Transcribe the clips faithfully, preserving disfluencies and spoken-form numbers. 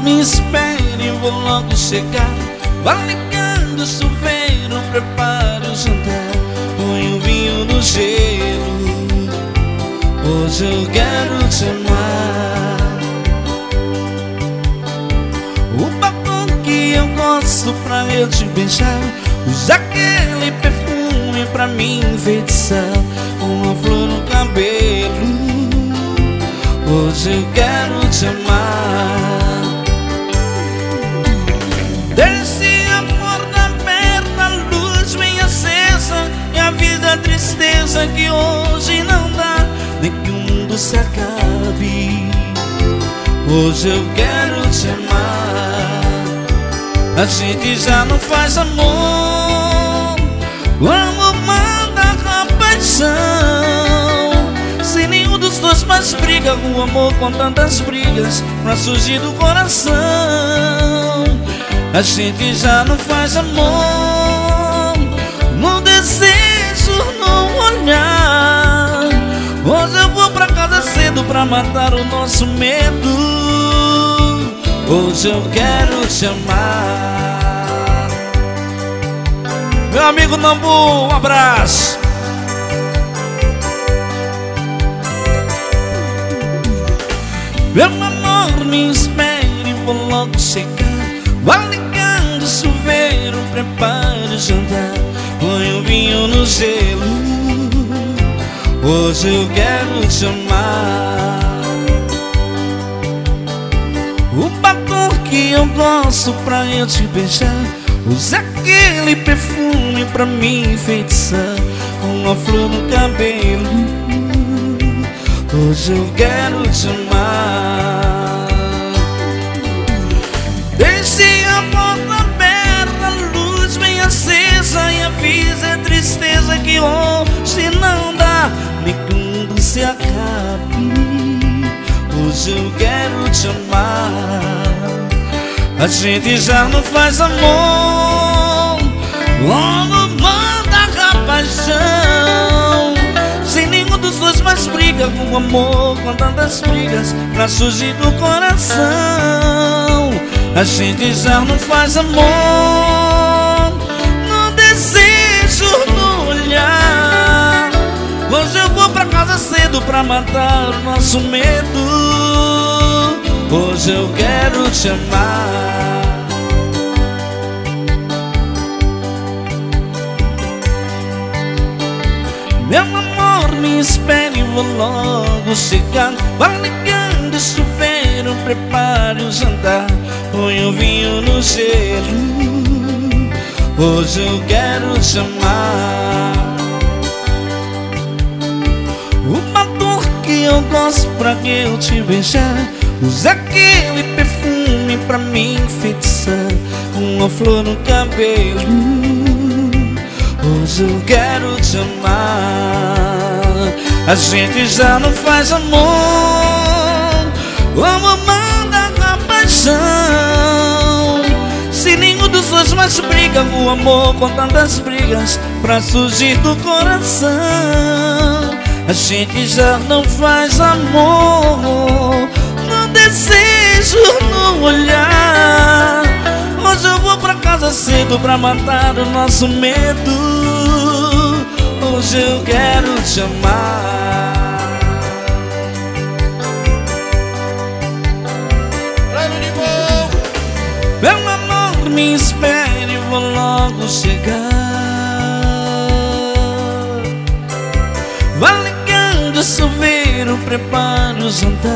me espere, vou logo chegar. Vá ligando o chuveiro, prepare o jantar. Põe o vinho no gelo, hoje eu quero te amar. O batom que eu gosto pra eu te beijar, usa aquele perfume pra me enfeitiçar. Uma flor no cabelo, hoje eu quero te amar. Desce a porta aberta, a luz bem acesa, e avisa a tristeza que hoje não dá, nem que o mundo se acabe. Hoje eu quero te amar. A gente já não faz amor, o amor manda a paixão. Se nenhum dos dois mais briga, o amor com tantas brigas pra surgir do coração. A gente já não faz amor, no desejo, no olhar. Hoje eu vou pra casa cedo pra matar o nosso medo. Hoje eu quero te amar. Meu amigo Nambu, um abraço. Meu amor, me espere, vou logo chegar. Vá ligando o chuveiro, prepare o jantar. Põe o vinho no gelo, hoje eu quero te amar. O batom que eu gosto pra eu te beijar, usa aquele perfume pra me enfeitiçar. Uma flor no cabelo, hoje eu quero te amar. Deixe a porta aberta, a luz bem acesa, e avisa a tristeza que hoje não dá, nem que o mundo se acabe. Hoje eu quero te amar. A gente já não faz amor, o amor manda a paixão. Se nenhum dos dois mais briga, o amor com tantas brigas pra surgir do coração. A gente já não faz amor, no desejo, no olhar. Hoje eu vou pra casa cedo pra matar o nosso medo. Hoje eu quero te amar. Meu amor, me espere, vou logo chegar. Vá ligando o chuveiro, prepare o jantar. Põe o vinho no gelo, hoje eu quero te amar. O batom que eu gosto pra eu te beijar, usa aquele perfume pra me enfeitiçar. Uma flor no cabelo, hoje eu quero te amar. A gente já não faz amor, o amor manda a paixão. Se nenhum dos dois mais briga, o amor com tantas brigas pra surgir do coração. A gente já não faz amor, no desejo, no olhar. Hoje eu vou pra casa cedo pra matar o nosso medo. Hoje eu quero te amar. Meu amor, me espere, vou logo chegar. Vá ligando o chuveiro, prepare o jantar.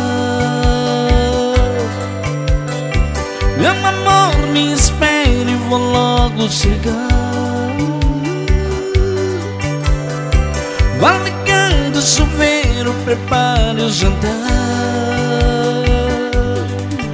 Meu amor, me espere, vou logo chegar. Vá ligando o chuveiro, prepare o jantar.